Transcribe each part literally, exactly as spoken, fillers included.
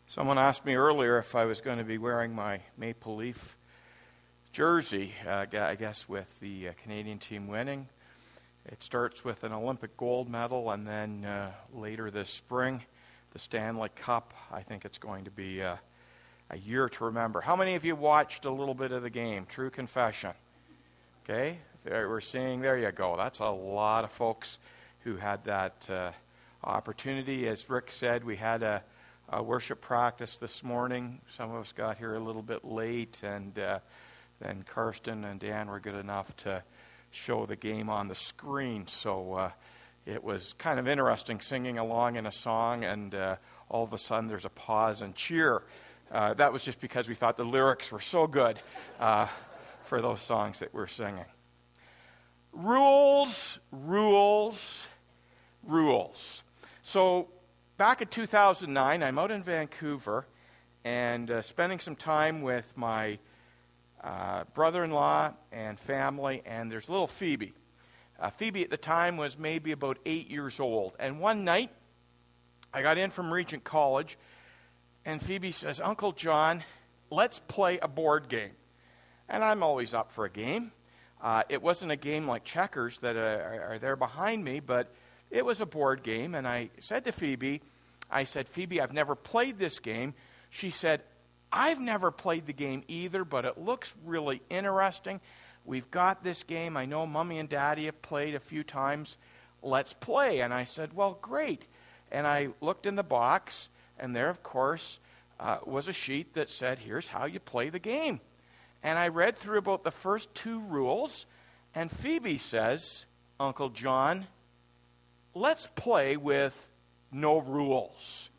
Someone asked me earlier if I was going to be wearing my Maple Leaf jersey, uh, I guess with the uh, Canadian team winning. It starts with an Olympic gold medal, and then uh, later this spring, the Stanley Cup. I think it's going to be uh, a year to remember. How many of you watched a little bit of the game? True confession. Okay, there, we're seeing, there you go. That's a lot of folks who had that uh, opportunity. As Rick said, we had a Uh, worship practice this morning. Some of us got here a little bit late, and uh, then Karsten and Dan were good enough to show the game on the screen. So uh, it was kind of interesting singing along in a song, and uh, all of a sudden there's a pause and cheer. Uh, that was just because we thought the lyrics were so good uh, for those songs that we're singing. Rules, rules, rules. So back in two thousand nine, I'm out in Vancouver and uh, spending some time with my uh, brother-in-law and family, and there's little Phoebe. Uh, Phoebe at the time was maybe about eight years old. And one night, I got in from Regent College, and Phoebe says, "Uncle John, let's play a board game." And I'm always up for a game. Uh, it wasn't a game like checkers that uh, are, are there behind me, but it was a board game, and I said to Phoebe, I said, "Phoebe, I've never played this game." She said, "I've never played the game either, but it looks really interesting. We've got this game. I know Mommy and Daddy have played a few times. Let's play." And I said, "Well, great." And I looked in the box, and there, of course, uh, was a sheet that said, "Here's how you play the game." And I read through about the first two rules, and Phoebe says, "Uncle John, let's play with no rules."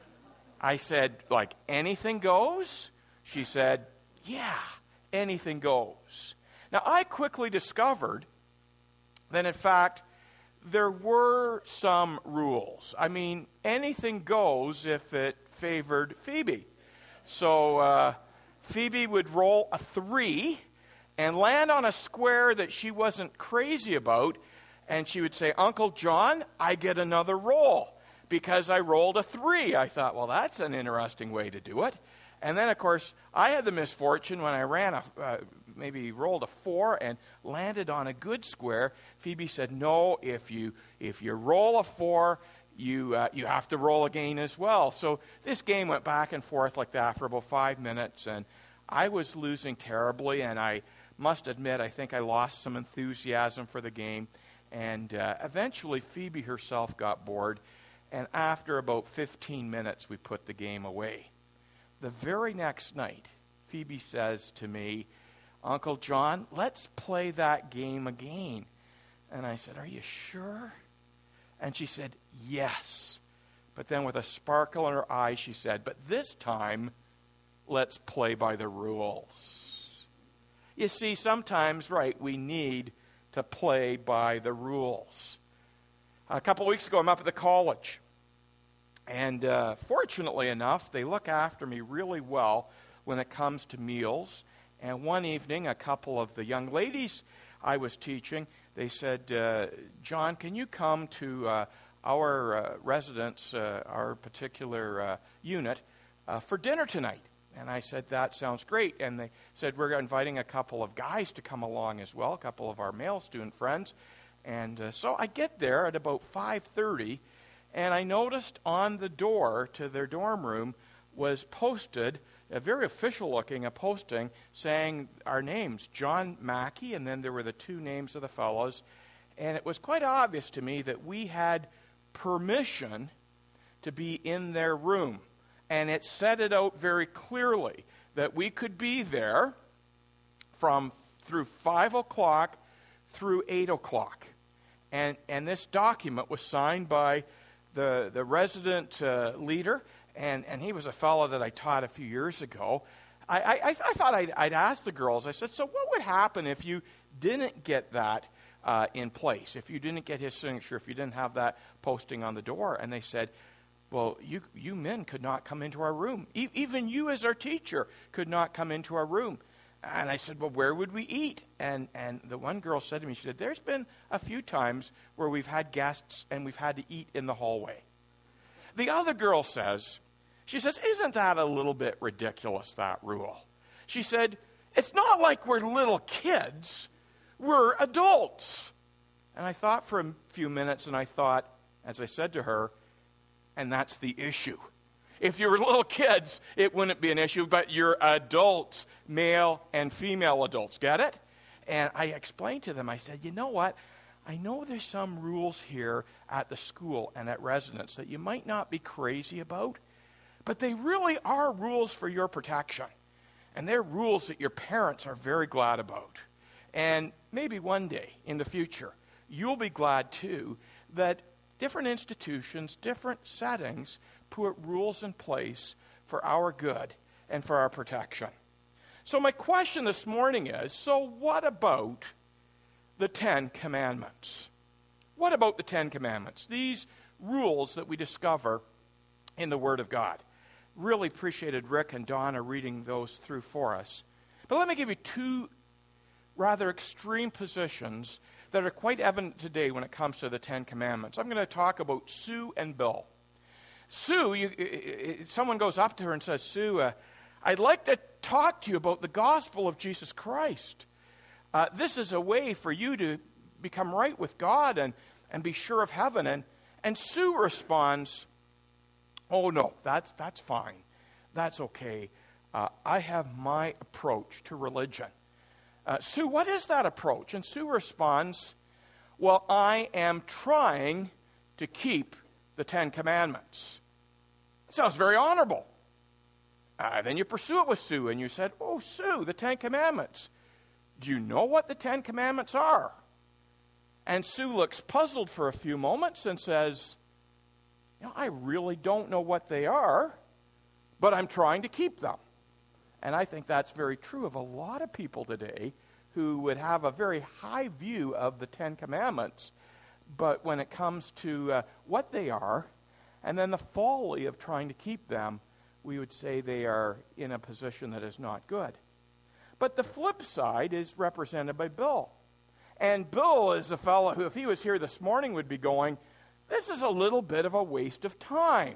I said, "Like anything goes?" She said, "Yeah, anything goes." Now, I quickly discovered that, in fact, there were some rules. I mean, anything goes if it favored Phoebe. So uh, Phoebe would roll a three and land on a square that she wasn't crazy about, and she would say, "Uncle John, I get another roll because I rolled a three." I thought, well, that's an interesting way to do it. And then, of course, I had the misfortune when I ran, a, uh, maybe rolled a four and landed on a good square. Phoebe said, "No, if you if you roll a four, you uh, you have to roll again as well." So this game went back and forth like that for about five minutes, and I was losing terribly, and I must admit, I think I lost some enthusiasm for the game. And uh, eventually, Phoebe herself got bored, and after about fifteen minutes, we put the game away. The very next night, Phoebe says to me, "Uncle John, let's play that game again." And I said, "Are you sure?" And she said, "Yes." But then with a sparkle in her eye, she said, "But this time, let's play by the rules." You see, sometimes, right, we need to play by the rules. A couple of weeks ago, I'm up at the college. And uh, fortunately enough, they look after me really well when it comes to meals. And one evening, a couple of the young ladies I was teaching, they said, uh, "John, can you come to uh, our uh, residence, uh, our particular uh, unit, uh, for dinner tonight?" And I said, "That sounds great." And they said, "We're inviting a couple of guys to come along as well, a couple of our male student friends." And uh, so I get there at about five thirty, and I noticed on the door to their dorm room was posted, a very official looking, a posting saying our names, John Mackey, and then there were the two names of the fellows. And it was quite obvious to me that we had permission to be in their room. And it set it out very clearly that we could be there from through five o'clock through eight o'clock. And and this document was signed by the the resident uh, leader, and, and he was a fellow that I taught a few years ago. I, I, I thought I'd, I'd ask the girls, I said, "So what would happen if you didn't get that uh, in place, if you didn't get his signature, if you didn't have that posting on the door?" And they said, "Well, you you men could not come into our room. E- even you as our teacher could not come into our room." And I said, "Well, where would we eat?" And and the one girl said to me, she said, "There's been a few times where we've had guests and we've had to eat in the hallway." The other girl says, She says, isn't that a little bit ridiculous, that rule? She said, it's not like we're little kids. We're adults. And I thought for a few minutes, and I thought, as I said to her, and that's the issue. If you were little kids, it wouldn't be an issue, but you're adults, male and female adults. Get it? And I explained to them, I said, you know what? I know there's some rules here at the school and at residence that you might not be crazy about, but they really are rules for your protection. And they're rules that your parents are very glad about. And maybe one day in the future, you'll be glad too that different institutions, different settings put rules in place for our good and for our protection. So my question this morning is, so what about the Ten Commandments? What about the Ten Commandments? These rules that we discover in the Word of God. Really appreciated Rick and Donna reading those through for us. But let me give you two rather extreme positions that are quite evident today when it comes to the Ten Commandments. I'm going to talk about Sue and Bill. Sue, you, someone goes up to her and says, Sue, uh, I'd like to talk to you about the gospel of Jesus Christ. Uh, this is a way for you to become right with God and, and be sure of heaven. And, and Sue responds, oh, no, that's, that's fine. That's okay. Uh, I have my approach to religion. Uh, Sue, what is that approach? And Sue responds, well, I am trying to keep the Ten Commandments. It sounds very honorable. Uh, then you pursue it with Sue, and you said, oh, Sue, the Ten Commandments. Do you know what the Ten Commandments are? And Sue looks puzzled for a few moments and says, you know, I really don't know what they are, but I'm trying to keep them. And I think that's very true of a lot of people today who would have a very high view of the Ten Commandments, but when it comes to uh, what they are, and then the folly of trying to keep them, we would say they are in a position that is not good. But the flip side is represented by Bill. And Bill is a fellow who, if he was here this morning, would be going, this is a little bit of a waste of time.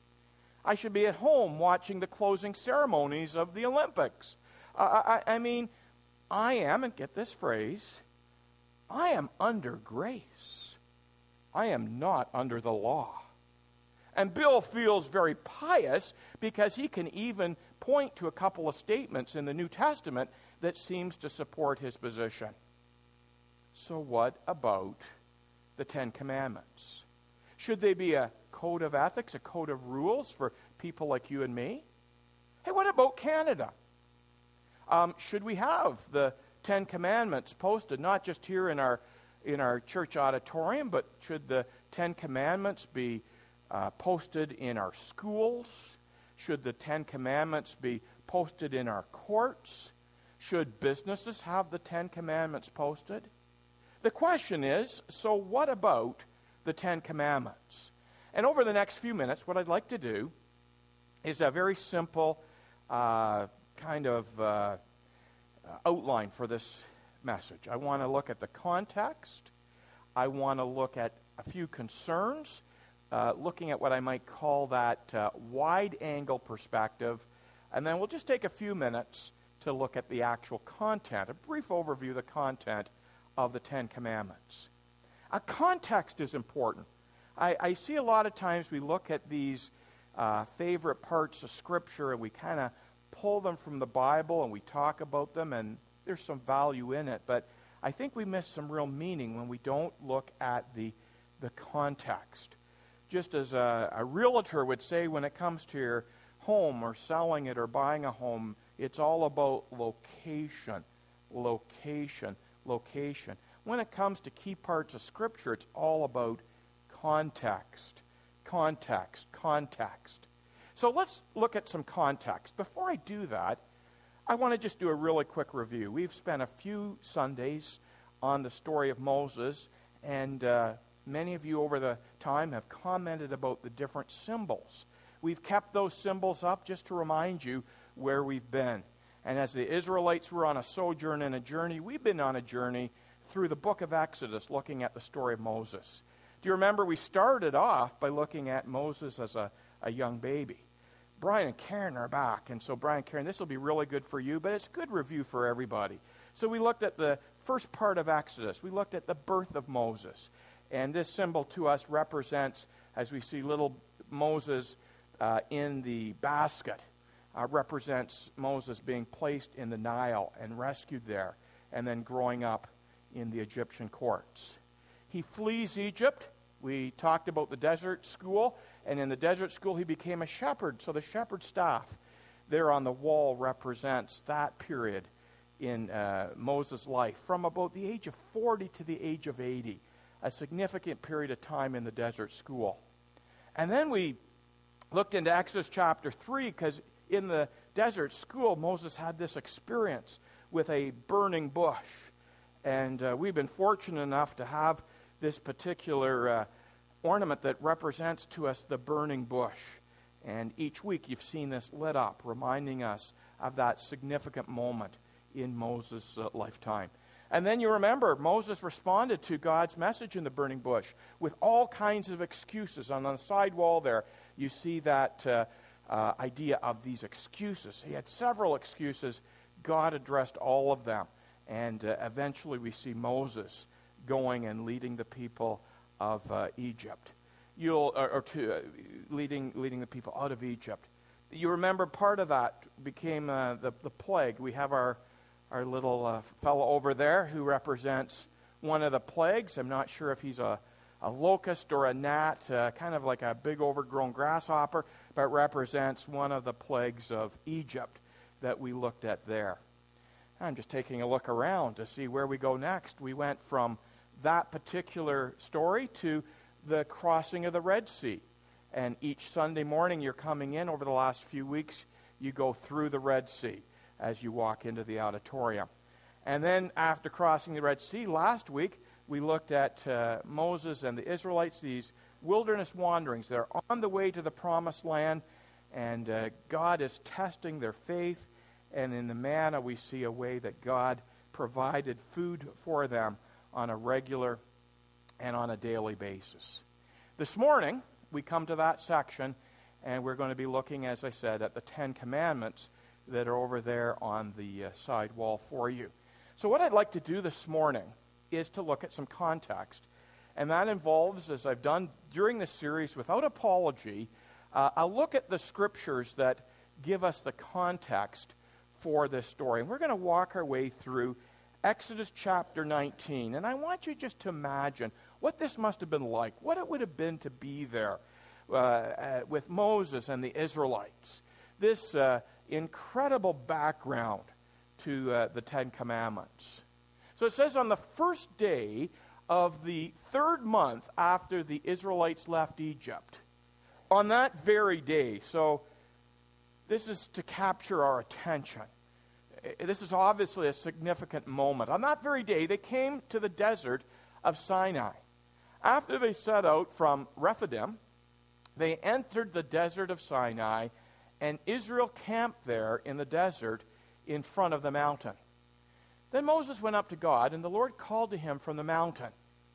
I should be at home watching the closing ceremonies of the Olympics. Uh, I, I mean, I am, and get this phrase, I am under grace. I am not under the law. And Bill feels very pious because he can even point to a couple of statements in the New Testament that seems to support his position. So what about the Ten Commandments? Should they be a code of ethics, a code of rules for people like you and me? Hey, what about Canada? Um, should we have the Ten Commandments posted, not just here in our in our church auditorium, but should the Ten Commandments be uh, posted in our schools? Should the Ten Commandments be posted in our courts? Should businesses have the Ten Commandments posted? The question is, so what about the Ten Commandments? And over the next few minutes, what I'd like to do is a very simple uh, kind of uh, outline for this message. I want to look at the context. I want to look at a few concerns, uh, looking at what I might call that uh, wide-angle perspective. And then we'll just take a few minutes to look at the actual content, a brief overview of the content of the Ten Commandments. A context is important. I, I see a lot of times we look at these uh, favorite parts of Scripture and we kind of pull them from the Bible and we talk about them, and there's some value in it. But I think we miss some real meaning when we don't look at the, the context. Just as a, a realtor would say when it comes to your home or selling it or buying a home, it's all about location, location, location. When it comes to key parts of Scripture, it's all about context, context, context. So let's look at some context. Before I do that, I want to just do a really quick review. We've spent a few Sundays on the story of Moses, and uh, many of you over the time have commented about the different symbols. We've kept those symbols up just to remind you where we've been. And as the Israelites were on a sojourn and a journey, we've been on a journey through the book of Exodus, looking at the story of Moses. Do you remember we started off by looking at Moses as a, a young baby? Brian and Karen are back. And so, Brian and Karen, this will be really good for you, but it's a good review for everybody. So we looked at the first part of Exodus. We looked at the birth of Moses. And this symbol to us represents, as we see little Moses uh, in the basket, uh, represents Moses being placed in the Nile and rescued there, and then growing up in the Egyptian courts. He flees Egypt. We talked about the desert school, and in the desert school he became a shepherd. So the shepherd staff there on the wall represents that period in uh, Moses' life, from about the age of forty to the age of eighty, a significant period of time in the desert school. And then we looked into Exodus chapter three, because in the desert school, Moses had this experience with a burning bush. And uh, we've been fortunate enough to have this particular uh, ornament that represents to us the burning bush. And each week you've seen this lit up, reminding us of that significant moment in Moses' uh, lifetime. And then you remember, Moses responded to God's message in the burning bush with all kinds of excuses. And on the side wall there, you see that uh, uh, idea of these excuses. He had several excuses. God addressed all of them. And uh, eventually we see Moses going and leading the people of uh, Egypt. You'll, or, or to, uh, leading, leading the people out of Egypt. You remember part of that became uh, the, the plague. We have our Our little uh, fellow over there who represents one of the plagues. I'm not sure if he's a, a locust or a gnat, uh, kind of like a big overgrown grasshopper, but represents one of the plagues of Egypt that we looked at there. I'm just taking a look around to see where we go next. We went from that particular story to the crossing of the Red Sea. And each Sunday morning you're coming in over the last few weeks, you go through the Red Sea as you walk into the auditorium. And then after crossing the Red Sea last week, we looked at uh, Moses and the Israelites, these wilderness wanderings. They're on the way to the promised land, and uh, God is testing their faith. And in the manna, we see a way that God provided food for them on a regular and on a daily basis. This morning, we come to that section, and we're going to be looking, as I said, at the Ten Commandments that are over there on the uh, side wall for you. So what I'd like to do this morning is to look at some context. And that involves, as I've done during this series without apology, uh, I'll look at the scriptures that give us the context for this story. And we're going to walk our way through Exodus chapter nineteen. And I want you just to imagine what this must have been like, what it would have been to be there uh, uh, with Moses and the Israelites. This uh, incredible background to uh, the Ten Commandments. So it says, on the first day of the third month after the Israelites left Egypt, on that very day, so this is to capture our attention. This is obviously a significant moment. On that very day, they came to the desert of Sinai. After they set out from Rephidim, they entered the desert of Sinai, and Israel camped there in the desert in front of the mountain. Then Moses went up to God, and the Lord called to him from the mountain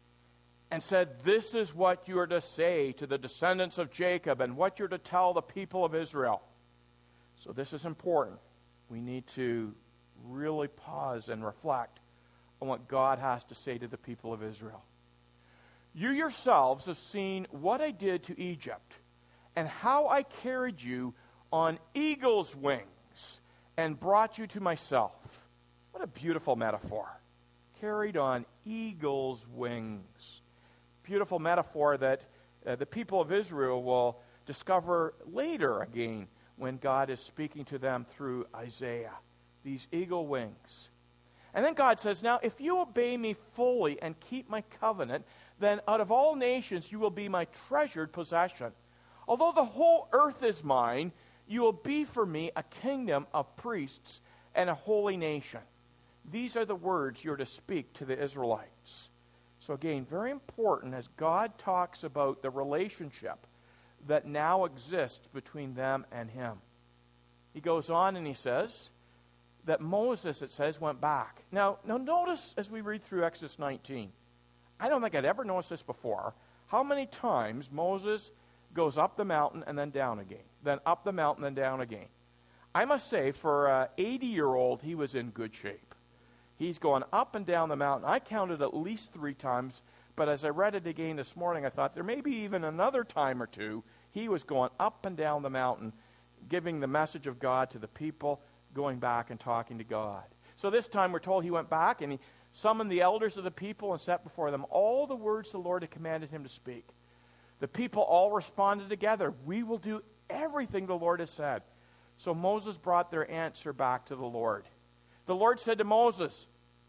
and said, "This is what you are to say to the descendants of Jacob and what you're to tell the people of Israel." So this is important. We need to really pause and reflect on what God has to say to the people of Israel. "You yourselves have seen what I did to Egypt and how I carried you on eagle's wings and brought you to myself." What a beautiful metaphor. Carried on eagle's wings. Beautiful metaphor that uh, the people of Israel will discover later again when God is speaking to them through Isaiah. These eagle wings. And then God says, "Now if you obey me fully and keep my covenant, then out of all nations you will be my treasured possession. Although the whole earth is mine, you will be for me a kingdom of priests and a holy nation." These are the words you're to speak to the Israelites. So again, very important as God talks about the relationship that now exists between them and him. He goes on and he says that Moses, it says, went back. Now, now notice as we read through Exodus nineteen, I don't think I'd ever noticed this before, how many times Moses goes up the mountain and then down again, then up the mountain and down again. I must say, for an eighty-year-old, he was in good shape. He's going up and down the mountain. I counted at least three times, but as I read it again this morning, I thought there may be even another time or two he was going up and down the mountain, giving the message of God to the people, going back and talking to God. So this time we're told he went back and he summoned the elders of the people and set before them all the words the Lord had commanded him to speak. The people all responded together, "We will do everything the Lord has said." So Moses brought their answer back to the Lord. The Lord said to Moses,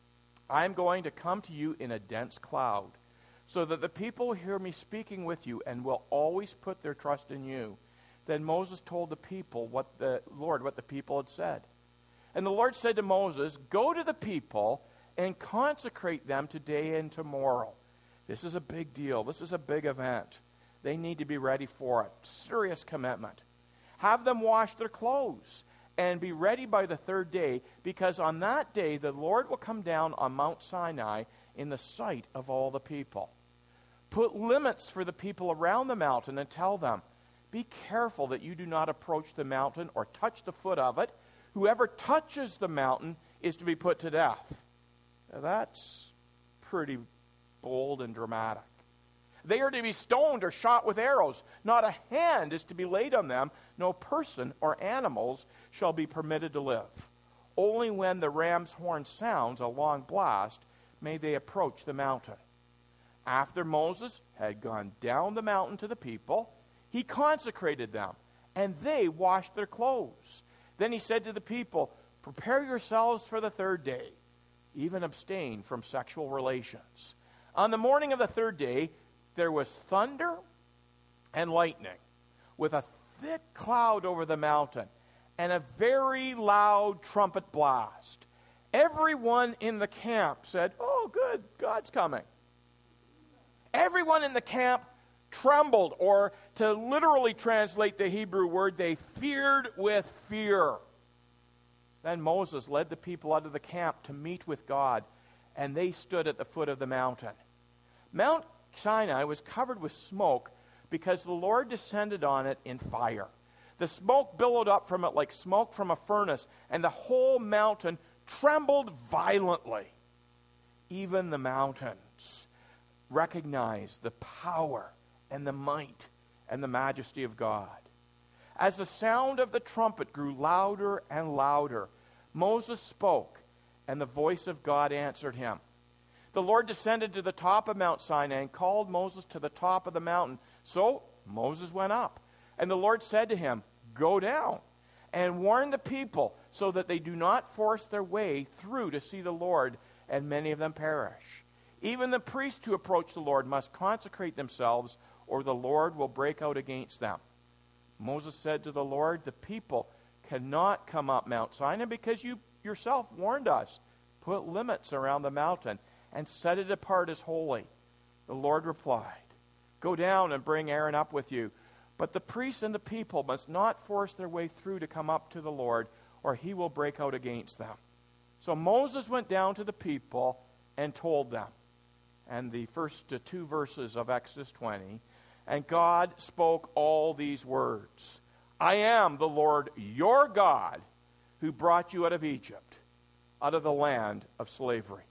"I am going to come to you in a dense cloud, so that the people will hear me speaking with you and will always put their trust in you." Then Moses told the people what the Lord, what the people had said. And the Lord said to Moses, "Go to the people and consecrate them today and tomorrow." This is a big deal. This is a big event. They need to be ready for it. Serious commitment. Have them wash their clothes and be ready by the third day, because on that day the Lord will come down on Mount Sinai in the sight of all the people. Put limits for the people around the mountain and tell them, "Be careful that you do not approach the mountain or touch the foot of it. Whoever touches the mountain is to be put to death." Now that's pretty bold and dramatic. They are to be stoned or shot with arrows. Not a hand is to be laid on them. No person or animals shall be permitted to live. Only when the ram's horn sounds a long blast may they approach the mountain. After Moses had gone down the mountain to the people, he consecrated them, and they washed their clothes. Then he said to the people, "Prepare yourselves for the third day. Even abstain from sexual relations." On the morning of the third day, there was thunder and lightning, with a thick cloud over the mountain, and a very loud trumpet blast. Everyone in the camp said, "Oh, good, God's coming." Everyone in the camp trembled, or to literally translate the Hebrew word, they feared with fear. Then Moses led the people out of the camp to meet with God, and they stood at the foot of the mountain. Mount Sinai was covered with smoke because the Lord descended on it in fire. The smoke billowed up from it like smoke from a furnace, and the whole mountain trembled violently. Even the mountains recognized the power and the might and the majesty of God. As the sound of the trumpet grew louder and louder, Moses spoke, and the voice of God answered him. The Lord descended to the top of Mount Sinai and called Moses to the top of the mountain. So Moses went up, and the Lord said to him, "Go down and warn the people so that they do not force their way through to see the Lord, and many of them perish. Even the priests who approach the Lord must consecrate themselves, or the Lord will break out against them." Moses said to the Lord, "The people cannot come up Mount Sinai because you yourself warned us. Put limits around the mountain and set it apart as holy." The Lord replied, "Go down and bring Aaron up with you. But the priests and the people must not force their way through to come up to the Lord, or he will break out against them." So Moses went down to the people and told them. And the first two verses of Exodus twenty, "And God spoke all these words. I am the Lord your God who brought you out of Egypt, out of the land of slavery."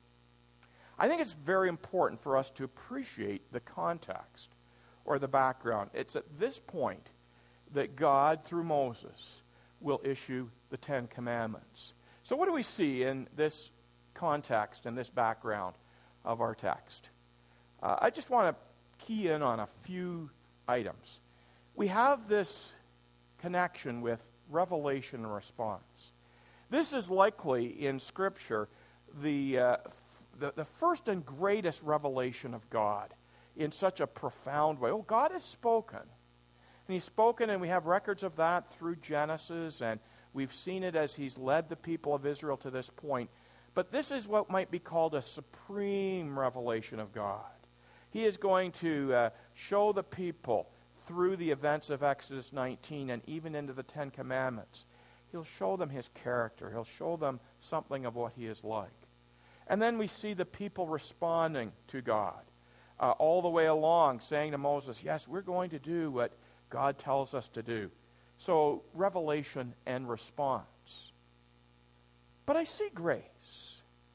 I think it's very important for us to appreciate the context or the background. It's at this point that God, through Moses, will issue the Ten Commandments. So what do we see in this context and this background of our text? Uh, I just want to key in on a few items. We have this connection with revelation and response. This is likely in Scripture the, uh, the, the first and greatest revelation of God in such a profound way. Oh, God has spoken. And he's spoken, and we have records of that through Genesis, and we've seen it as he's led the people of Israel to this point. But this is what might be called a supreme revelation of God. He is going to uh, show the people through the events of Exodus nineteen and even into the Ten Commandments. He'll show them his character. He'll show them something of what he is like. And then we see the people responding to God uh, all the way along, saying to Moses, "Yes, we're going to do what God tells us to do. So, revelation and response. But I see grace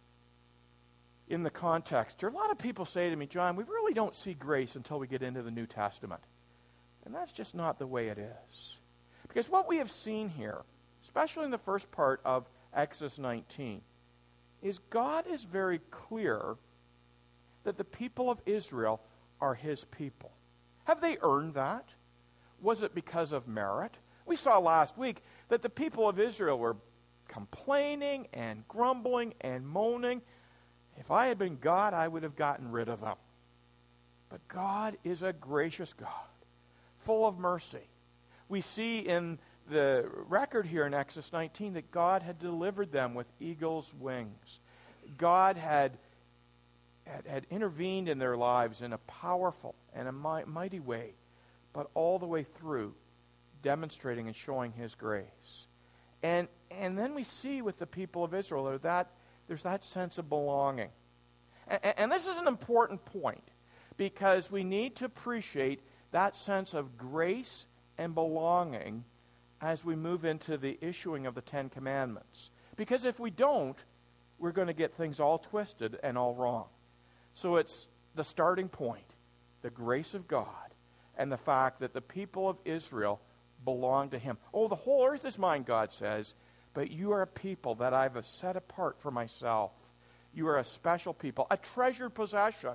in the context. There are a lot of people say to me, John, we really don't see grace until we get into the New Testament. And that's just not the way it is. Because what we have seen here, especially in the first part of Exodus nineteen, is God is very clear that the people of Israel are his people. Have they earned that? Was it because of merit? We saw last week that the people of Israel were complaining and grumbling and moaning. If I had been God, I would have gotten rid of them. But God is a gracious God, full of mercy. We see in the record here in Exodus nineteen that God had delivered them with eagle's wings. God had, had, had intervened in their lives in a powerful and a mi- mighty way, but all the way through demonstrating and showing his grace. And and then we see with the people of Israel there's that, there's that sense of belonging. And, and this is an important point because we need to appreciate that sense of grace and belonging as we move into the issuing of the Ten Commandments. Because if we don't, we're going to get things all twisted and all wrong. So it's the starting point, the grace of God, and the fact that the people of Israel belong to him. Oh, the whole earth is mine, God says, but you are a people that I've set apart for myself. You are a special people, a treasured possession.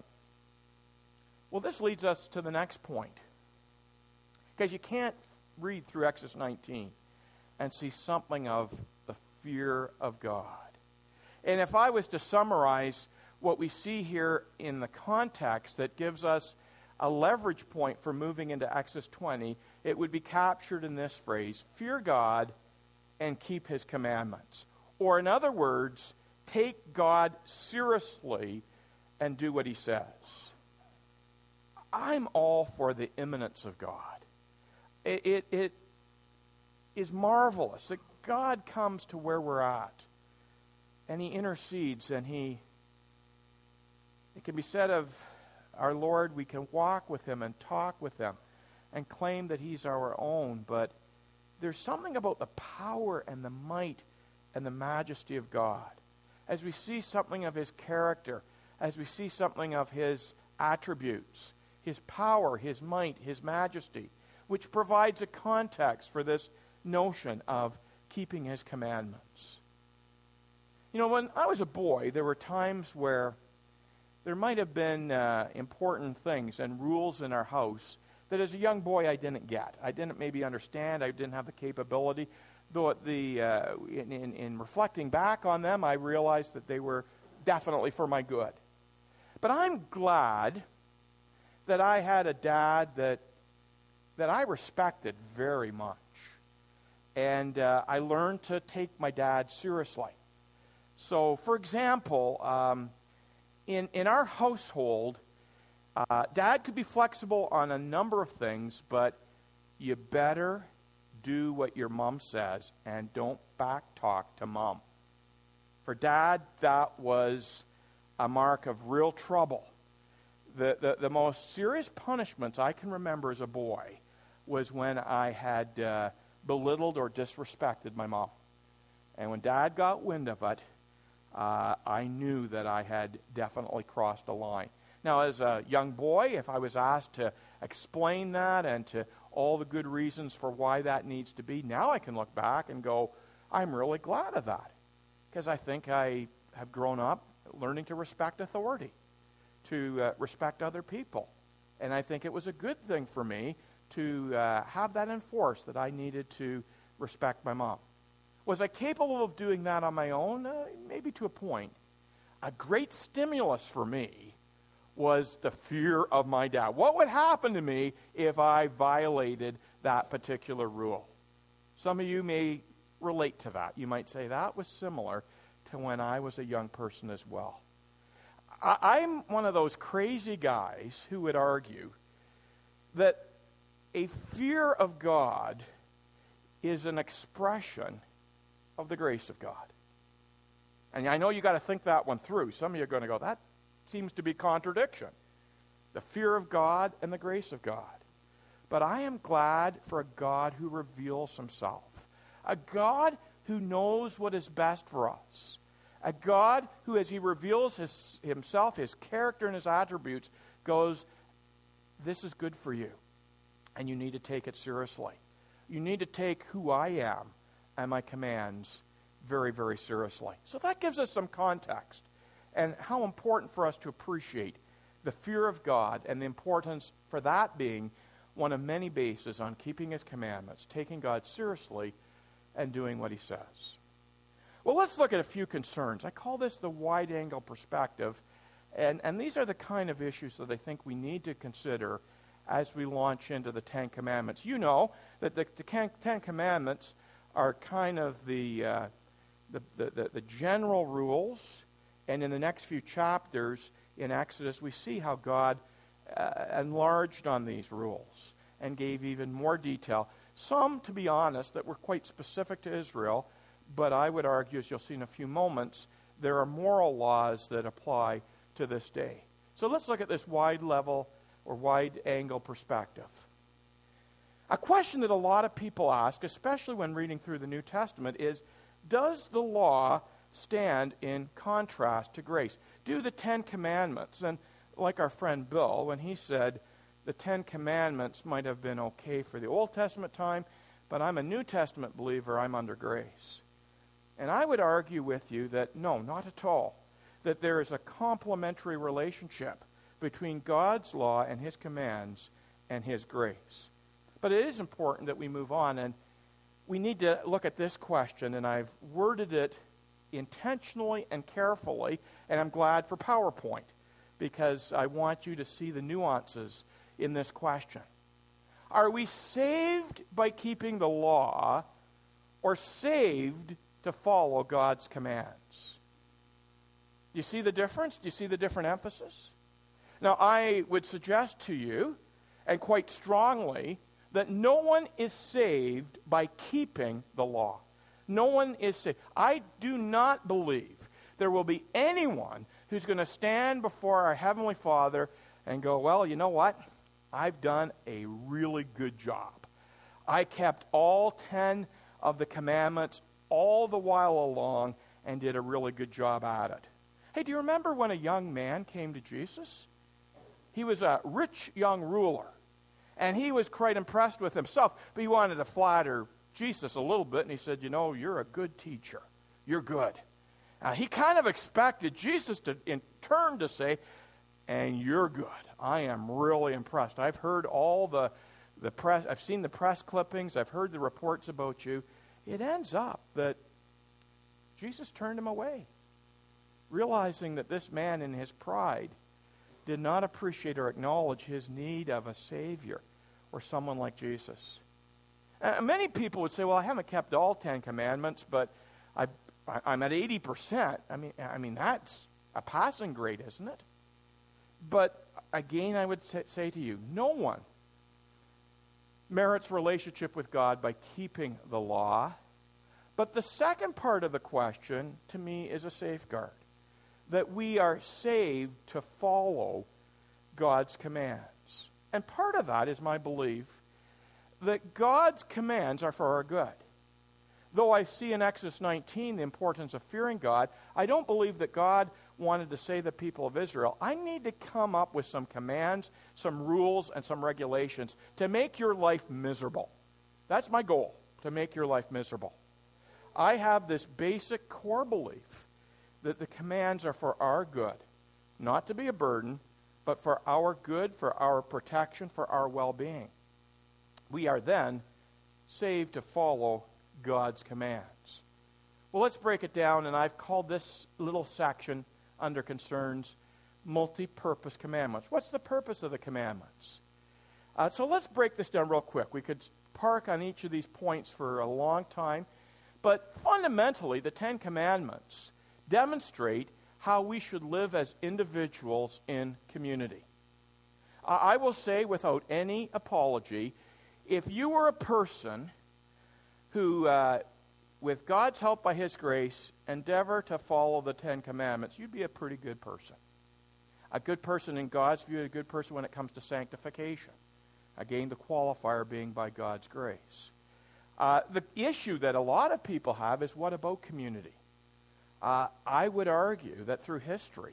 Well, this leads us to the next point. Because you can't read through Exodus nineteen and see something of the fear of God. And if I was to summarize what we see here in the context that gives us a leverage point for moving into Exodus twenty, it would be captured in this phrase, fear God and keep his commandments. Or in other words, take God seriously and do what he says. I'm all for the immanence of God. It, it, it is marvelous that God comes to where we're at and he intercedes and he, it can be said of our Lord, we can walk with him and talk with him and claim that he's our own, but there's something about the power and the might and the majesty of God. As we see something of his character, as we see something of his attributes, his power, his might, his majesty, which provides a context for this notion of keeping his commandments. You know, when I was a boy, there were times where there might have been uh, important things and rules in our house that as a young boy I didn't get. I didn't maybe understand. I didn't have the capability. Though at the, uh, in, in, in reflecting back on them, I realized that they were definitely for my good. But I'm glad that I had a dad that that I respected very much. And uh, I learned to take my dad seriously. So, for example, um, in, in our household, uh, Dad could be flexible on a number of things, but you better do what your mom says and don't back talk to mom. For Dad, that was a mark of real trouble. The, the, the most serious punishments I can remember as a boy was when I had uh, belittled or disrespected my mom. And when Dad got wind of it, uh, I knew that I had definitely crossed a line. Now, as a young boy, if I was asked to explain that and to all the good reasons for why that needs to be, now I can look back and go, I'm really glad of that. Because I think I have grown up learning to respect authority, to uh, respect other people. And I think it was a good thing for me to uh, have that enforced, that I needed to respect my mom. Was I capable of doing that on my own? Uh, maybe to a point. A great stimulus for me was the fear of my dad. What would happen to me if I violated that particular rule? Some of you may relate to that. You might say that was similar to when I was a young person as well. I- I'm one of those crazy guys who would argue that a fear of God is an expression of the grace of God. And I know you got to think that one through. Some of you are going to go, that seems to be contradiction. The fear of God and the grace of God. but I am glad for a God who reveals himself, a God who knows what is best for us, a God who, as he reveals his, himself, his character and his attributes, goes, this is good for you, and you need to take it seriously. You need to take who I am and my commands very, very seriously. So that gives us some context and how important for us to appreciate the fear of God and the importance for that being one of many bases on keeping his commandments, taking God seriously, and doing what he says. Well, let's look at a few concerns. I call this the wide-angle perspective, and, and these are the kind of issues that I think we need to consider as we launch into the Ten Commandments. You know that the, the Ten Commandments are kind of the, uh, the, the, the, the general rules, and in the next few chapters in Exodus, we see how God uh, enlarged on these rules and gave even more detail. Some, to be honest, that were quite specific to Israel, but I would argue, as you'll see in a few moments, there are moral laws that apply to this day. So let's look at this wide level or wide angle perspective. A question that a lot of people ask, especially when reading through the New Testament, is, does the law stand in contrast to grace? Do the Ten Commandments, and like our friend Bill, when he said the Ten Commandments might have been okay for the Old Testament time, but I'm a New Testament believer, I'm under grace. And I would argue with you that no, not at all. That there is a complementary relationship between God's law and his commands and his grace. But it is important that we move on, and we need to look at this question, and I've worded it intentionally and carefully, and I'm glad for PowerPoint, because I want you to see the nuances in this question. Are we saved by keeping the law, or saved to follow God's commands? Do you see the difference? Do you see the different emphasis? Now, I would suggest to you, and quite strongly, that no one is saved by keeping the law. No one is saved. I do not believe there will be anyone who's going to stand before our Heavenly Father and go, well, you know what? I've done a really good job. I kept all ten of the commandments all the while along and did a really good job at it. Hey, do you remember when a young man came to Jesus? He was a rich young ruler, and he was quite impressed with himself, but he wanted to flatter Jesus a little bit, and he said, you know, you're a good teacher. You're good. Uh, he kind of expected Jesus to, in turn, to say, and you're good. I am really impressed. I've heard all the, the press, I've seen the press clippings, I've heard the reports about you. It ends up that Jesus turned him away, realizing that this man in his pride did not appreciate or acknowledge his need of a Savior or someone like Jesus. Uh, many people would say, well, I haven't kept all Ten Commandments, but I've, I, I'm at eighty percent. I mean, I mean, that's a passing grade, isn't it? But again, I would say, say to you, no one merits relationship with God by keeping the law. But the second part of the question, to me, is a safeguard. That we are saved to follow God's commands. And part of that is my belief that God's commands are for our good. Though I see in Exodus nineteen the importance of fearing God, I don't believe that God wanted to say to the people of Israel, I need to come up with some commands, some rules, and some regulations to make your life miserable. That's my goal, to make your life miserable. I have this basic core belief that the commands are for our good, not to be a burden, but for our good, for our protection, for our well-being. We are then saved to follow God's commands. Well, let's break it down, and I've called this little section under concerns multi-purpose commandments. What's the purpose of the commandments? Uh, so let's break this down real quick. We could park on each of these points for a long time, but fundamentally, the Ten Commandments demonstrate how we should live as individuals in community. Uh, I will say without any apology, if you were a person who, uh, with God's help by His grace, endeavor to follow the Ten Commandments, you'd be a pretty good person. A good person in God's view, a good person when it comes to sanctification. Again, the qualifier being by God's grace. Uh, the issue that a lot of people have is, what about community? Uh, I would argue that through history,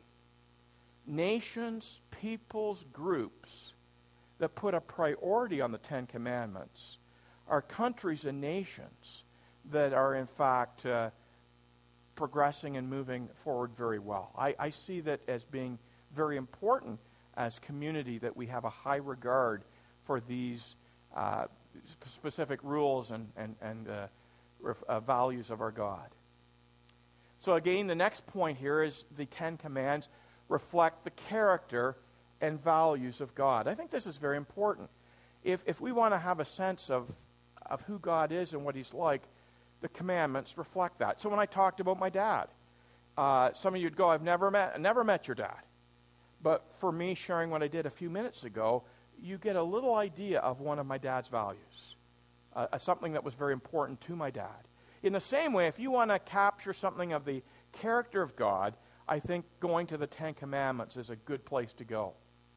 nations, peoples, groups that put a priority on the Ten Commandments are countries and nations that are, in fact, uh, progressing and moving forward very well. I, I see that as being very important as community, that we have a high regard for these uh, specific rules and, and, and uh, ref, uh, values of our God. So again, the next point here is the Ten Commands reflect the character and values of God. I think this is very important. If, if we want to have a sense of, of who God is and what He's like, the commandments reflect that. So when I talked about my dad, uh, some of you would go, I've never met, never met your dad. But for me, sharing what I did a few minutes ago, you get a little idea of one of my dad's values, uh, something that was very important to my dad. In the same way, if you want to capture something of the character of God, I think going to the Ten Commandments is a good place to go.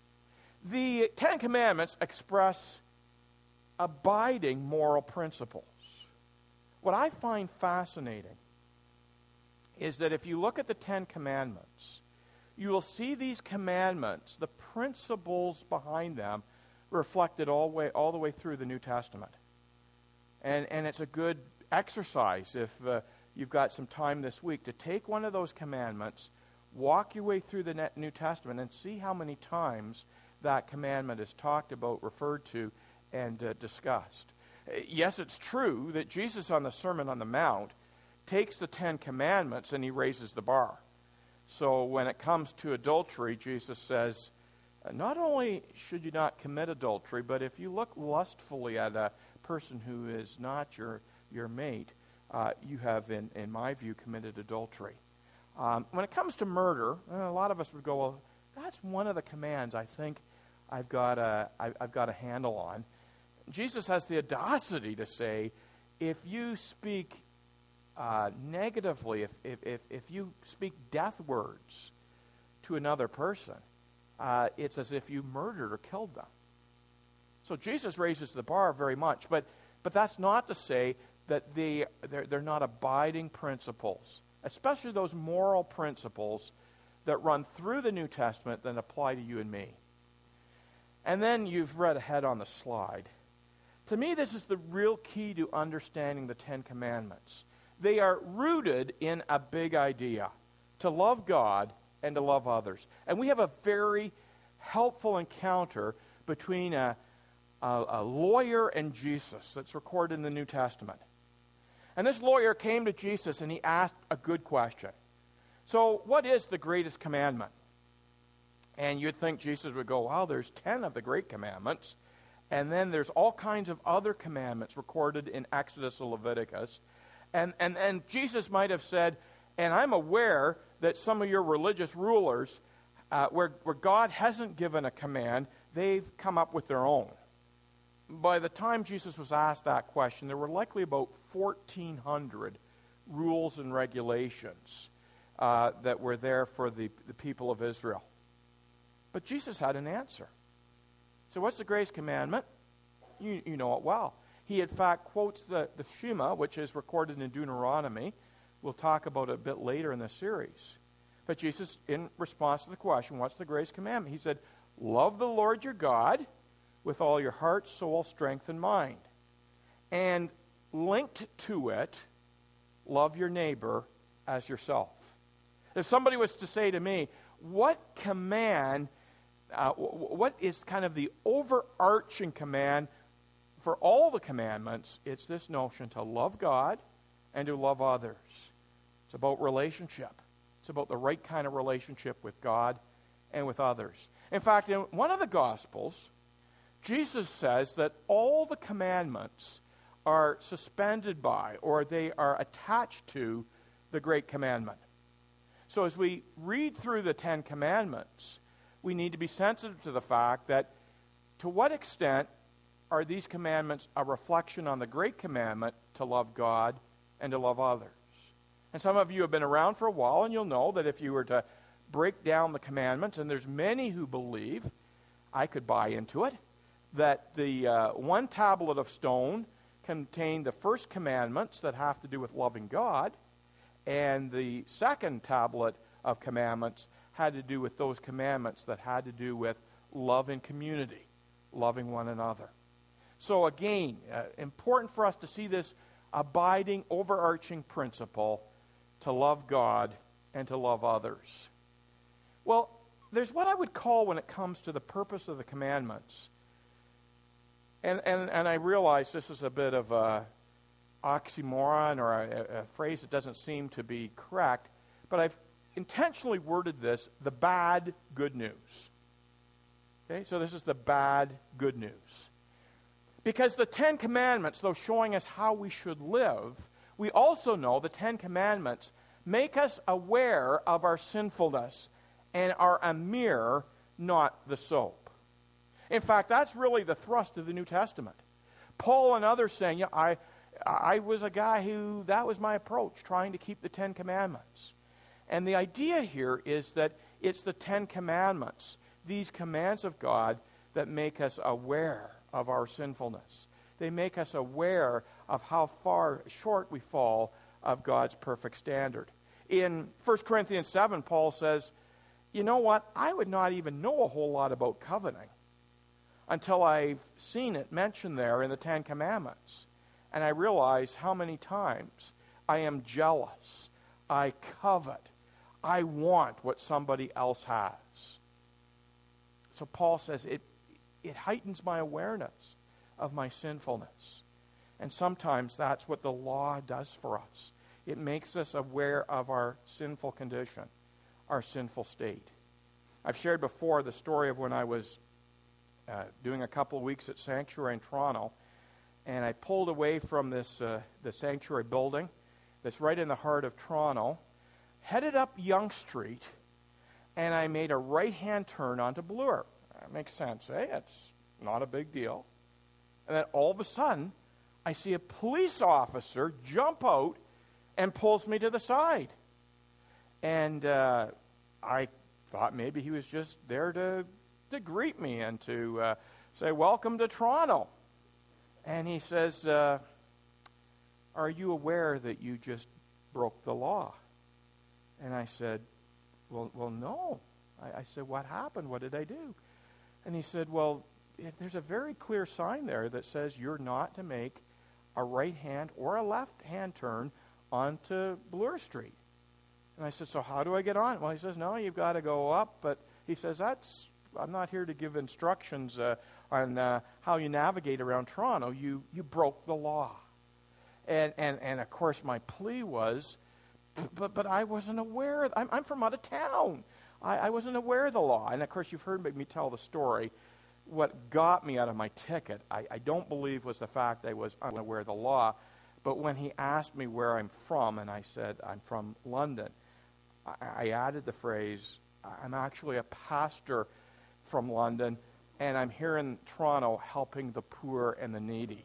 The Ten Commandments express abiding moral principles. What I find fascinating is that if you look at the Ten Commandments, you will see these commandments, the principles behind them, reflected all, way, all the way through the New Testament. And, and it's a good exercise if uh, you've got some time this week to take one of those commandments, walk your way through the New Testament, and see how many times that commandment is talked about, referred to, and uh, discussed. Yes, it's true that Jesus on the Sermon on the Mount takes the Ten Commandments and He raises the bar. So when it comes to adultery, Jesus says, not only should you not commit adultery, but if you look lustfully at a person who is not your, your mate, uh, you have, in, in my view, committed adultery. Um, when it comes to murder, a lot of us would go, well, that's one of the commands I think I've got a, I, I've got a handle on. Jesus has the audacity to say, if you speak uh, negatively, if, if, if, if you speak death words to another person, uh, it's as if you murdered or killed them. So Jesus raises the bar very much, but but that's not to say that they, they're, they're not abiding principles, especially those moral principles that run through the New Testament that apply to you and me. And then you've read ahead on the slide. To me, this is the real key to understanding the Ten Commandments. They are rooted in a big idea, to love God and to love others. And we have a very helpful encounter between a, a, a lawyer and Jesus that's recorded in the New Testament. And this lawyer came to Jesus and he asked a good question. So, what is the greatest commandment? And you'd think Jesus would go, well, there's ten of the great commandments. And then there's all kinds of other commandments recorded in Exodus and Leviticus. And, and, and Jesus might have said, and I'm aware that some of your religious rulers, uh, where, where God hasn't given a command, they've come up with their own. By the time Jesus was asked that question, there were likely about fourteen hundred rules and regulations uh, that were there for the, the people of Israel. But Jesus had an answer. So what's the greatest commandment? You, you know it well. He, in fact, quotes the, the Shema, which is recorded in Deuteronomy. We'll talk about it a bit later in the series. But Jesus, in response to the question, what's the greatest commandment? He said, love the Lord your God with all your heart, soul, strength, and mind. And linked to it, love your neighbor as yourself. If somebody was to say to me, what command, uh, what is kind of the overarching command for all the commandments, it's this notion to love God and to love others. It's about relationship. It's about the right kind of relationship with God and with others. In fact, in one of the Gospels, Jesus says that all the commandments are suspended by, or they are attached to, the Great Commandment. So as we read through the Ten Commandments, we need to be sensitive to the fact that to what extent are these commandments a reflection on the Great Commandment to love God and to love others? And some of you have been around for a while, and you'll know that if you were to break down the commandments, and there's many who believe, I could buy into it, that the uh, one tablet of stone contained the first commandments that have to do with loving God, and the second tablet of commandments had to do with those commandments that had to do with love in community, loving one another. So again, uh, important for us to see this abiding, overarching principle to love God and to love others. Well, there's what I would call, when it comes to the purpose of the commandments, and and, and I realize this is a bit of a oxymoron or a, a phrase that doesn't seem to be correct, but I've intentionally worded this, the bad good news. Okay, so this is the bad good news. Because the Ten Commandments, though showing us how we should live, we also know the Ten Commandments make us aware of our sinfulness and are a mirror, not the soap. In fact, that's really the thrust of the New Testament. Paul and others saying, yeah, I, I was a guy who, that was my approach, trying to keep the Ten Commandments. And the idea here is that it's the Ten Commandments, these commands of God, that make us aware of our sinfulness. They make us aware of how far short we fall of God's perfect standard. In First Corinthians seven, Paul says, you know what? I would not even know a whole lot about coveting until I've seen it mentioned there in the Ten Commandments. And I realize how many times I am jealous, I covet, I want what somebody else has. So Paul says it, it heightens my awareness of my sinfulness. And sometimes that's what the law does for us. It makes us aware of our sinful condition, our sinful state. I've shared before the story of when I was uh, doing a couple of weeks at Sanctuary in Toronto, and I pulled away from this uh, the Sanctuary building that's right in the heart of Toronto, headed up Yonge Street, and I made a right-hand turn onto Bloor. That makes sense, eh? It's not a big deal. And then all of a sudden, I see a police officer jump out and pulls me to the side. And uh, I thought maybe he was just there to, to greet me and to uh, say, welcome to Toronto. And he says, uh, are you aware that you just broke the law? And I said, well, well no. I, I said, what happened? What did I do? And he said, well, it, there's a very clear sign there that says you're not to make a right-hand or a left-hand turn onto Bloor Street. And I said, so how do I get on? Well, he says, no, you've got to go up. But he says, that's, I'm not here to give instructions uh, on uh, how you navigate around Toronto. You you broke the law. And, and, and of course, my plea was, but but I wasn't aware. Of, I'm, I'm from out of town. I, I wasn't aware of the law. And of course, you've heard me tell the story. What got me out of my ticket, I, I don't believe was the fact I was unaware of the law, but when he asked me where I'm from, and I said, I'm from London, I, I added the phrase, I'm actually a pastor from London, and I'm here in Toronto helping the poor and the needy.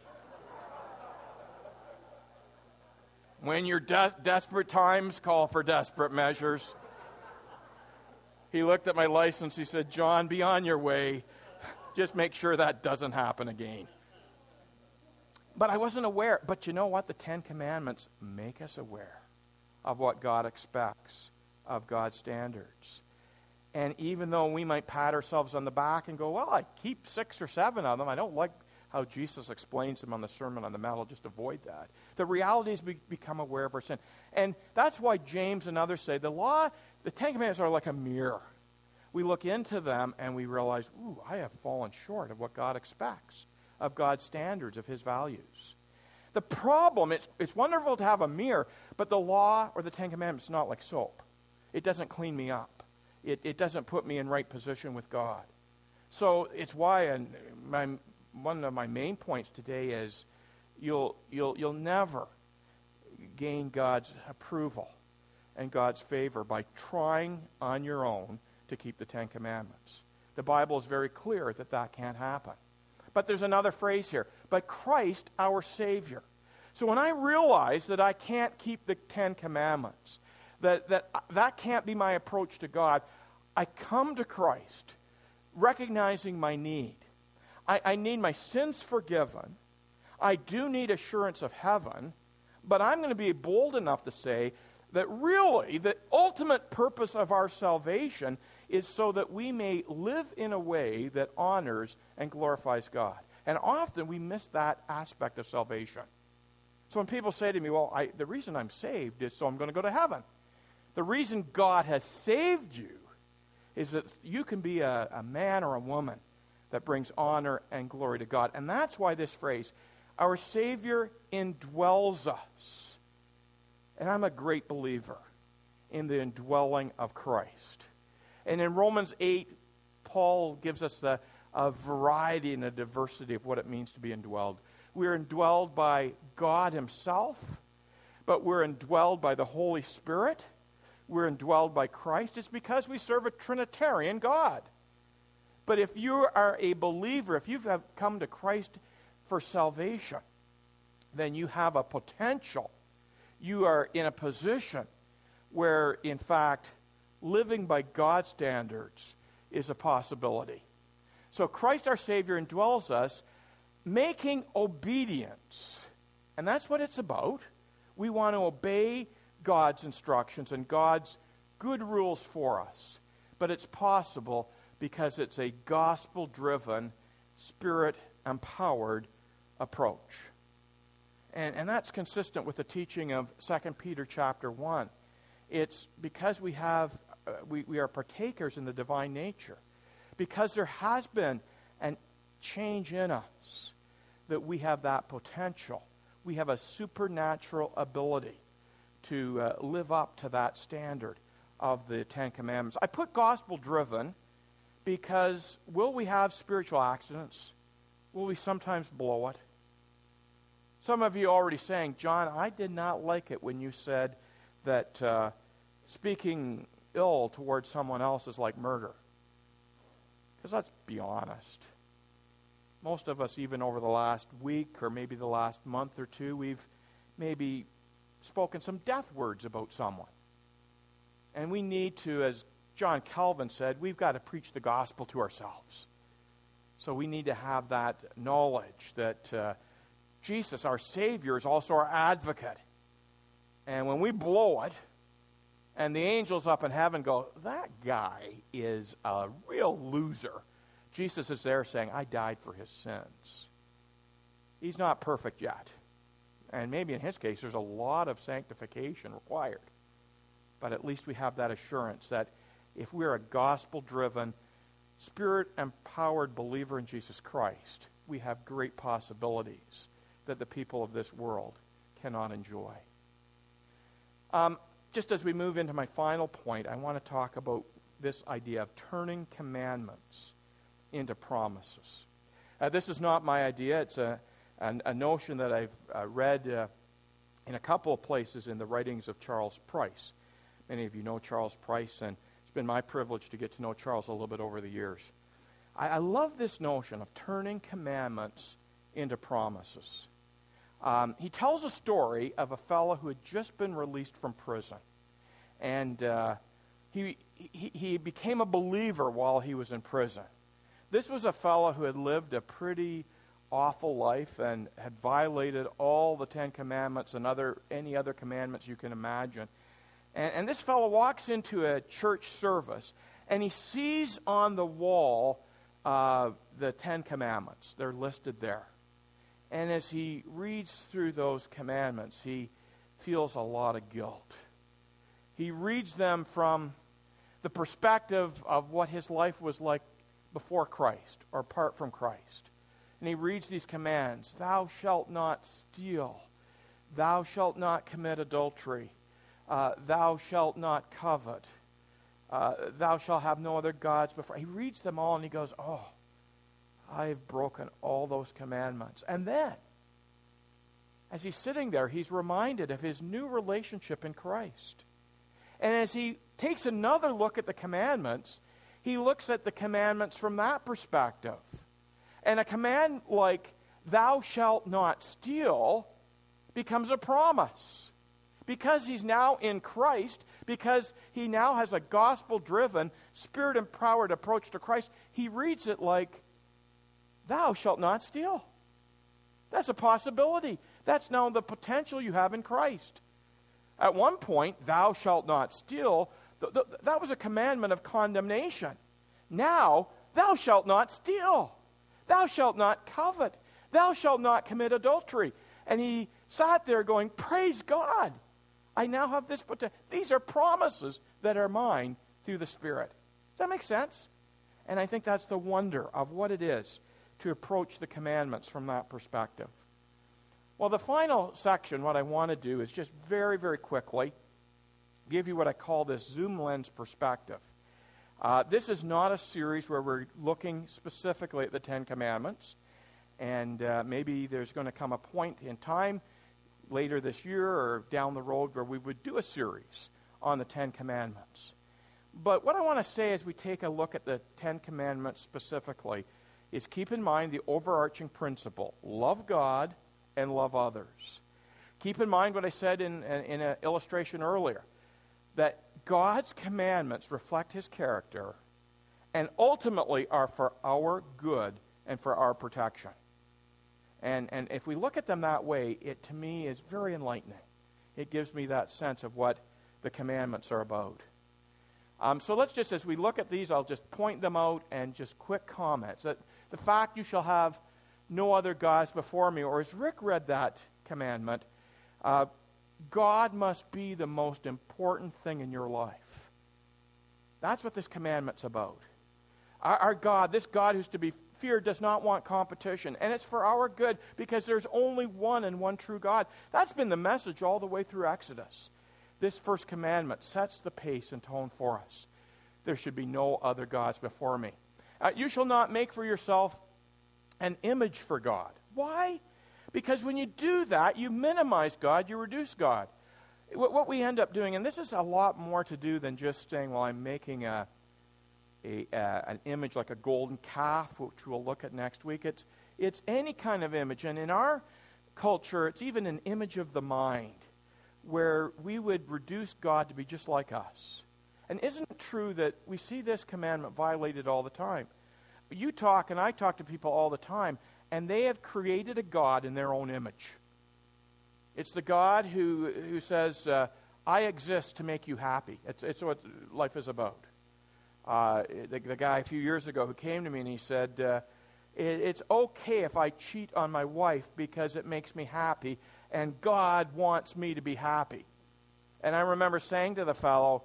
When your de- desperate times call for desperate measures. He looked at my license, he said, John, be on your way. Just make sure that doesn't happen again. But I wasn't aware. But you know what? The Ten Commandments make us aware of what God expects, of God's standards. And even though we might pat ourselves on the back and go, well, I keep six or seven of them, I don't like how Jesus explains them on the Sermon on the Mount, I'll just avoid that. The reality is we become aware of our sin. And that's why James and others say the law, the Ten Commandments are like a mirror. We look into them and we realize, ooh, I have fallen short of what God expects, of God's standards, of his values. The problem, it's, it's wonderful to have a mirror, but the law or the Ten Commandments is not like soap. It doesn't clean me up. It, it doesn't put me in right position with God. So it's why, and my, one of my main points today is you'll, you'll, you'll never gain God's approval and God's favor by trying on your own to keep the Ten Commandments. The Bible is very clear that that can't happen. But there's another phrase here, but Christ our Savior. So when I realize that I can't keep the Ten Commandments, that that, that can't be my approach to God, I come to Christ recognizing my need. I, I need my sins forgiven. I do need assurance of heaven. But I'm going to be bold enough to say that really the ultimate purpose of our salvation is so that we may live in a way that honors and glorifies God. And often we miss that aspect of salvation. So when people say to me, well, I, the reason I'm saved is so I'm going to go to heaven. The reason God has saved you is that you can be a, a man or a woman that brings honor and glory to God. And that's why this phrase, our Savior indwells us. And I'm a great believer in the indwelling of Christ. And in Romans eight, Paul gives us the, a variety and a diversity of what it means to be indwelled. We're indwelled by God himself, but we're indwelled by the Holy Spirit. We're indwelled by Christ. It's because we serve a Trinitarian God. But if you are a believer, if you've come to Christ for salvation, then you have a potential. You are in a position where, in fact, living by God's standards is a possibility. So Christ our Savior indwells us, making obedience. And that's what it's about. We want to obey God's instructions and God's good rules for us. But it's possible because it's a gospel-driven, Spirit-empowered approach. And, and that's consistent with the teaching of Second Peter chapter one. It's because we have, uh, we, we are partakers in the divine nature. Because there has been a change in us, that we have that potential. We have a supernatural ability to uh, live up to that standard of the Ten Commandments. I put gospel-driven because will we have spiritual accidents? Will we sometimes blow it? Some of you are already saying, John, I did not like it when you said that uh, speaking ill towards someone else is like murder. Because let's be honest. Most of us, even over the last week or maybe the last month or two, we've maybe spoken some death words about someone. And we need to, as John Calvin said, we've got to preach the gospel to ourselves. So we need to have that knowledge that uh, Jesus, our Savior, is also our advocate. And when we blow it, and the angels up in heaven go, that guy is a real loser, Jesus is there saying, I died for his sins. He's not perfect yet. And maybe in his case, there's a lot of sanctification required. But at least we have that assurance that if we're a gospel-driven, Spirit-empowered believer in Jesus Christ, we have great possibilities that the people of this world cannot enjoy. Um, just as we move into my final point, I want to talk about this idea of turning commandments into promises. Uh, this is not my idea. It's a, a, a notion that I've uh, read uh, in a couple of places in the writings of Charles Price. Many of you know Charles Price, and it's been my privilege to get to know Charles a little bit over the years. I, I love this notion of turning commandments into promises. Um, he tells a story of a fellow who had just been released from prison. And uh, he, he, he became a believer while he was in prison. This was a fellow who had lived a pretty awful life and had violated all the Ten Commandments and other any other commandments you can imagine. And, and this fellow walks into a church service, and he sees on the wall uh, the Ten Commandments. They're listed there. And as he reads through those commandments, he feels a lot of guilt. He reads them from the perspective of what his life was like before Christ or apart from Christ. And he reads these commands: thou shalt not steal, thou shalt not commit adultery, uh, thou shalt not covet, uh, thou shalt have no other gods before. He reads them all and he goes, oh, I've broken all those commandments. And then, as he's sitting there, he's reminded of his new relationship in Christ. And as he takes another look at the commandments, he looks at the commandments from that perspective. And a command like, thou shalt not steal, becomes a promise. Because he's now in Christ, because he now has a gospel-driven, Spirit-empowered approach to Christ, he reads it like, thou shalt not steal. That's a possibility. That's now the potential you have in Christ. At one point, thou shalt not steal, th- th- that was a commandment of condemnation. Now, thou shalt not steal. Thou shalt not covet. Thou shalt not commit adultery. And he sat there going, praise God. I now have this potential. These are promises that are mine through the Spirit. Does that make sense? And I think that's the wonder of what it is to approach the commandments from that perspective. Well, the final section, what I want to do is just very, very quickly give you what I call this zoom lens perspective. Uh, this is not a series where we're looking specifically at the Ten Commandments, and uh, maybe there's going to come a point in time later this year or down the road where we would do a series on the Ten Commandments. But what I want to say as we take a look at the Ten Commandments specifically is keep in mind the overarching principle: love God and love others. Keep in mind what I said in, in an illustration earlier, that God's commandments reflect his character and ultimately are for our good and for our protection. And, and if we look at them that way, it to me is very enlightening. It gives me that sense of what the commandments are about. Um, so let's just, as we look at these, I'll just point them out and just quick comments. That the fact you shall have no other gods before me, or as Rick read that commandment, uh, God must be the most important thing in your life. That's what this commandment's about. Our, our God, this God who's to be feared, does not want competition. And it's for our good because there's only one and one true God. That's been the message all the way through Exodus. This first commandment sets the pace and tone for us. There should be no other gods before me. Uh, you shall not make for yourself an image for God. Why? Because when you do that, you minimize God, you reduce God. What, what we end up doing, and this is a lot more to do than just saying, well, I'm making a, a, uh, an image like a golden calf, which we'll look at next week. It's, it's any kind of image. And in our culture, it's even an image of the mind, where we would reduce God to be just like us. And isn't it true that we see this commandment violated all the time? You talk, and I talk to people all the time, and they have created a God in their own image. It's the God who, who says, uh, I exist to make you happy. It's, it's what life is about. Uh, the, the guy a few years ago who came to me and he said, uh, it, it's okay if I cheat on my wife because it makes me happy, and God wants me to be happy. And I remember saying to the fellow,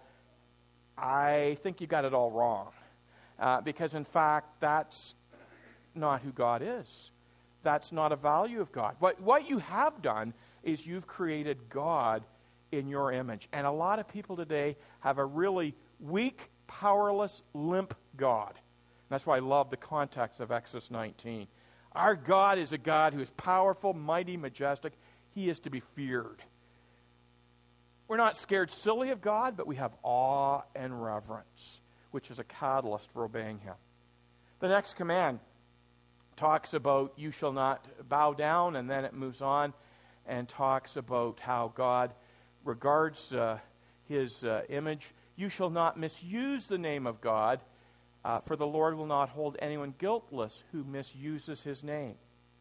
I think you got it all wrong. Uh, because, in fact, that's not who God is. That's not a value of God. What, what you have done is you've created God in your image. And a lot of people today have a really weak, powerless, limp God. And that's why I love the context of Exodus nineteen. Our God is a God who is powerful, mighty, majestic. He is to be feared. We're not scared silly of God, but we have awe and reverence, which is a catalyst for obeying him. The next command talks about you shall not bow down, and then it moves on and talks about how God regards uh, his uh, image. You shall not misuse the name of God, uh, for the Lord will not hold anyone guiltless who misuses his name.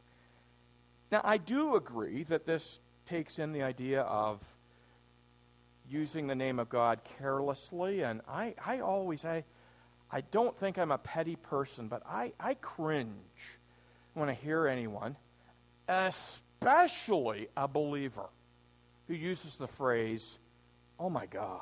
Now, I do agree that this takes in the idea of using the name of God carelessly, and I, I always, I, I don't think I'm a petty person, but I, I cringe when I hear anyone, especially a believer, who uses the phrase, oh my God.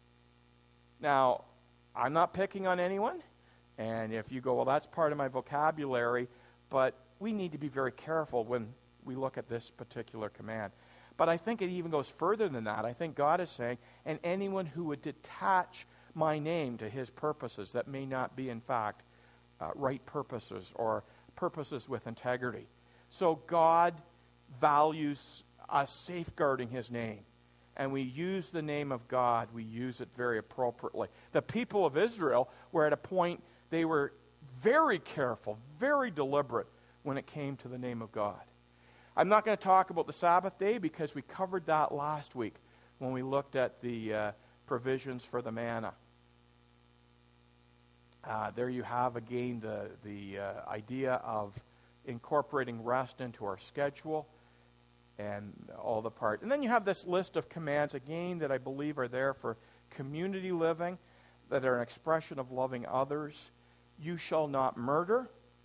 Now, I'm not picking on anyone, and if you go, well, that's part of my vocabulary, but we need to be very careful when we look at this particular command. But I think it even goes further than that. I think God is saying, and anyone who would detach my name to his purposes that may not be, in fact, uh, right purposes or purposes with integrity. So God values us safeguarding his name. And we use the name of God, we use it very appropriately. The people of Israel were at a point, they were very careful, very deliberate when it came to the name of God. I'm not going to talk about the Sabbath day because we covered that last week when we looked at the uh, provisions for the manna. Uh, there you have again the, the uh, idea of incorporating rest into our schedule, and all the part. And then you have this list of commands, again, that I believe are there for community living, that are an expression of loving others. You shall not murder.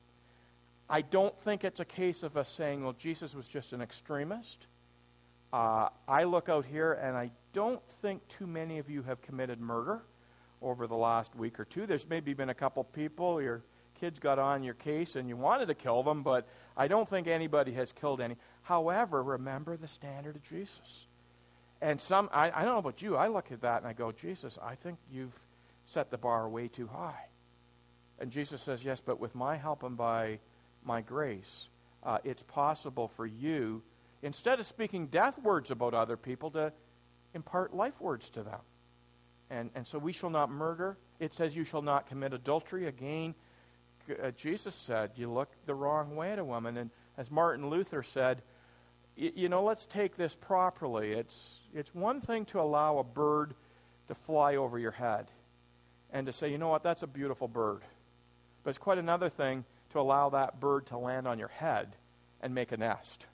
I don't think it's a case of us saying, well, Jesus was just an extremist. Uh, I look out here, and I don't think too many of you have committed murder over the last week or two. There's maybe been a couple people, your kids got on your case, and you wanted to kill them, but I don't think anybody has killed any. However, remember the standard of Jesus. And some, I, I don't know about you, I look at that and I go, Jesus, I think you've set the bar way too high. And Jesus says, yes, but with my help and by my grace, uh, it's possible for you, instead of speaking death words about other people, to impart life words to them. And, and so we shall not murder. It says you shall not commit adultery. Again, uh, Jesus said you look the wrong way at a woman. And as Martin Luther said, y- you know, let's take this properly. It's, it's one thing to allow a bird to fly over your head and to say, you know what, that's a beautiful bird. But it's quite another thing to allow that bird to land on your head and make a nest.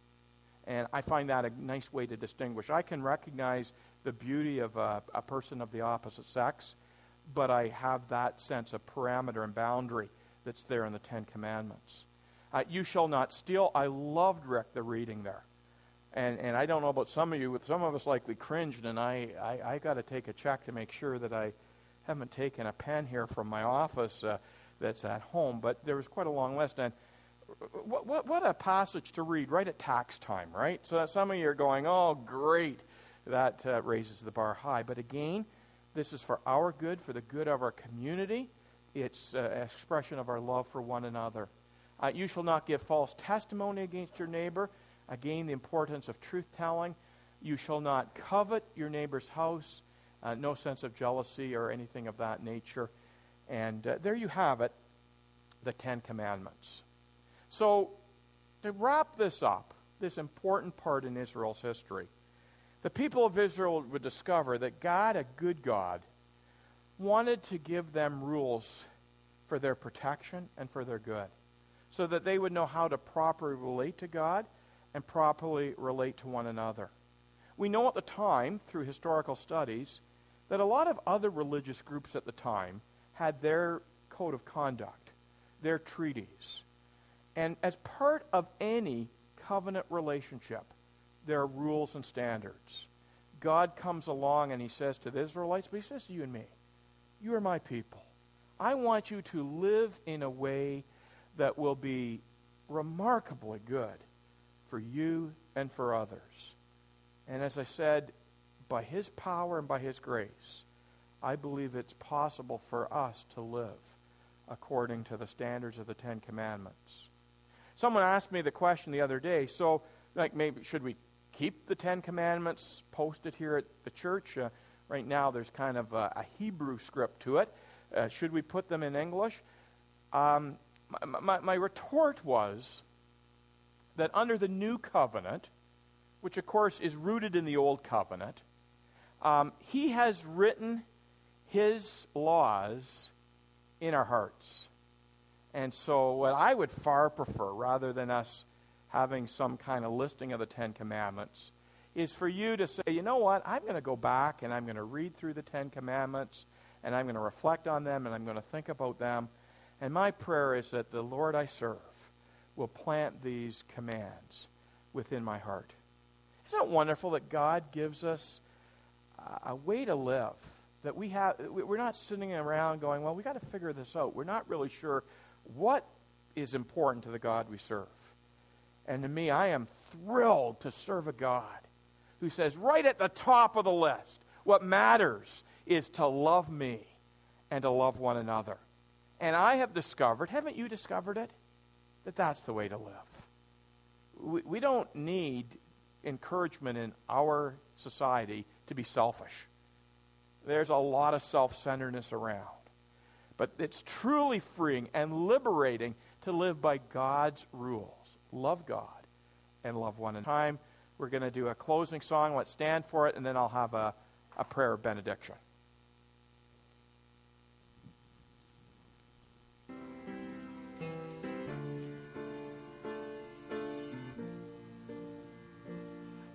And I find that a nice way to distinguish. I can recognize the beauty of a, a person of the opposite sex, but I have that sense of parameter and boundary that's there in the Ten Commandments. Uh, you shall not steal. I loved, Rick, the reading there. And and I don't know about some of you, but some of us likely cringed, and I, I, I got to take a check to make sure that I haven't taken a pen here from my office uh, that's at home. But there was quite a long list. And what, what, what a passage to read right at tax time, right? So that some of you are going, oh, great. That uh, raises the bar high. But again, this is for our good, for the good of our community. It's uh, an expression of our love for one another. Uh, you shall not give false testimony against your neighbor. Again, the importance of truth-telling. You shall not covet your neighbor's house. Uh, no sense of jealousy or anything of that nature. And uh, there you have it, the Ten Commandments. So, to wrap this up, this important part in Israel's history, the people of Israel would discover that God, a good God, wanted to give them rules for their protection and for their good, so that they would know how to properly relate to God and properly relate to one another. We know at the time, through historical studies, that a lot of other religious groups at the time had their code of conduct, their treaties. And as part of any covenant relationship, there are rules and standards. God comes along and he says to the Israelites, but he says to you and me, you are my people. I want you to live in a way that will be remarkably good for you and for others. And as I said, by his power and by his grace, I believe it's possible for us to live according to the standards of the Ten Commandments. Someone asked me the question the other day, so like maybe should we keep the Ten Commandments posted here at the church? Uh, right now there's kind of a, a Hebrew script to it. Uh, should we put them in English? Um, my, my, my retort was that under the New Covenant, which of course is rooted in the Old Covenant, um, he has written his laws in our hearts. And so what I would far prefer, rather than us having some kind of listing of the Ten Commandments, is for you to say, you know what, I'm going to go back and I'm going to read through the Ten Commandments and I'm going to reflect on them and I'm going to think about them. And my prayer is that the Lord I serve will plant these commands within my heart. Isn't it wonderful that God gives us a way to live, that we have, we're not sitting around going, well, we got to figure this out. We're not really sure what is important to the God we serve. And to me, I am thrilled to serve a God who says right at the top of the list, what matters is to love me and to love one another. And I have discovered, haven't you discovered it? That that's the way to live. We, we don't need encouragement in our society to be selfish. There's a lot of self-centeredness around. But it's truly freeing and liberating to live by God's rules. Love God and love one another. Time, we're going to do a closing song. Let's stand for it, and then I'll have a, a prayer of benediction.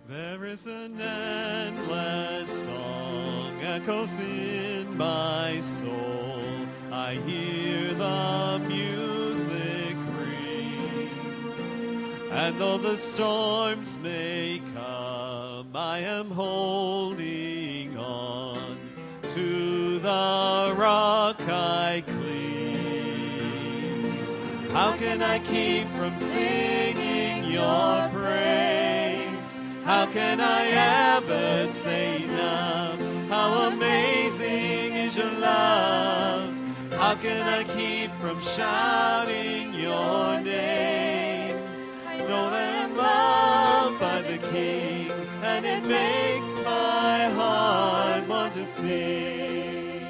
There is an endless song echoes in my soul. I hear the music ring. And though the storms may come, I am holding on to the rock I cling. How can I keep from singing your praise? How can I ever say enough? How amazing is your love? How can I keep from shouting your name? I know that I'm loved by the King, and it makes my heart want to sing.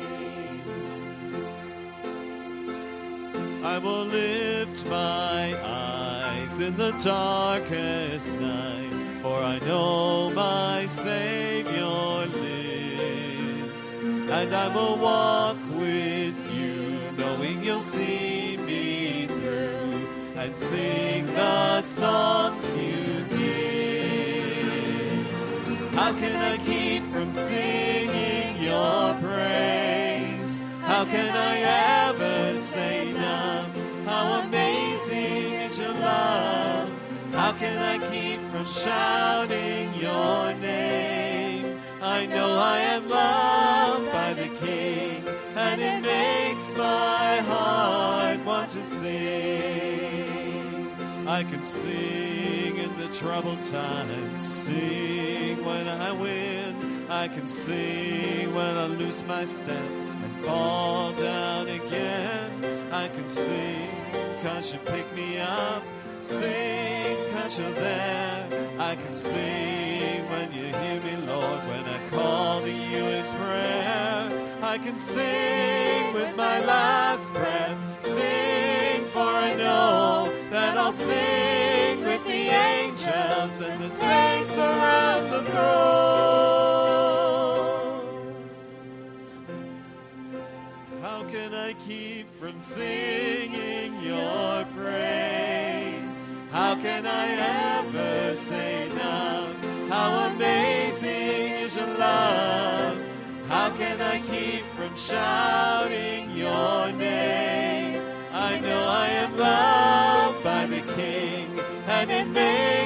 I will lift my eyes in the darkest night, for I know my Savior lives, and I will walk with you, knowing you'll see me through, and sing the songs you give. How can I keep from singing your praise? How can I ever say enough? How amazing is your love? How can I keep from shouting your name? I know I am loved by the King, and it makes my heart want to sing. I can sing in the troubled times, sing when I win. I can sing when I lose my step and fall down again. I can sing 'cause you pick me up, sing 'cause you're there. I can sing when you hear me, Lord, when I call to you in prayer. I can sing with my last breath, sing for I know that I'll sing with the angels and the saints around the throne. How can I keep from singing your praise? How can I ever say enough? How amazing is your love? How can I keep from shouting your name? I know I am loved by the King, and it may